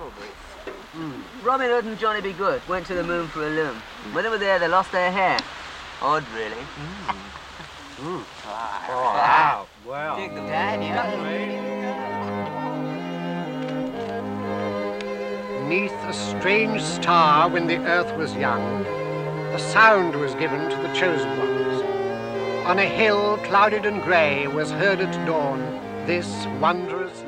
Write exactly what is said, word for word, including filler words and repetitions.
Probably. Mm. Robin Hood and Johnny Be Good went to the moon for a loom. When they were there, they lost their hair. Odd, really. Mm. Mm. Wow. Oh, wow. Well. Dig the dad, Neath a strange star when the earth was young, the sound was given to the chosen ones. On a hill clouded and grey was heard at dawn this wondrous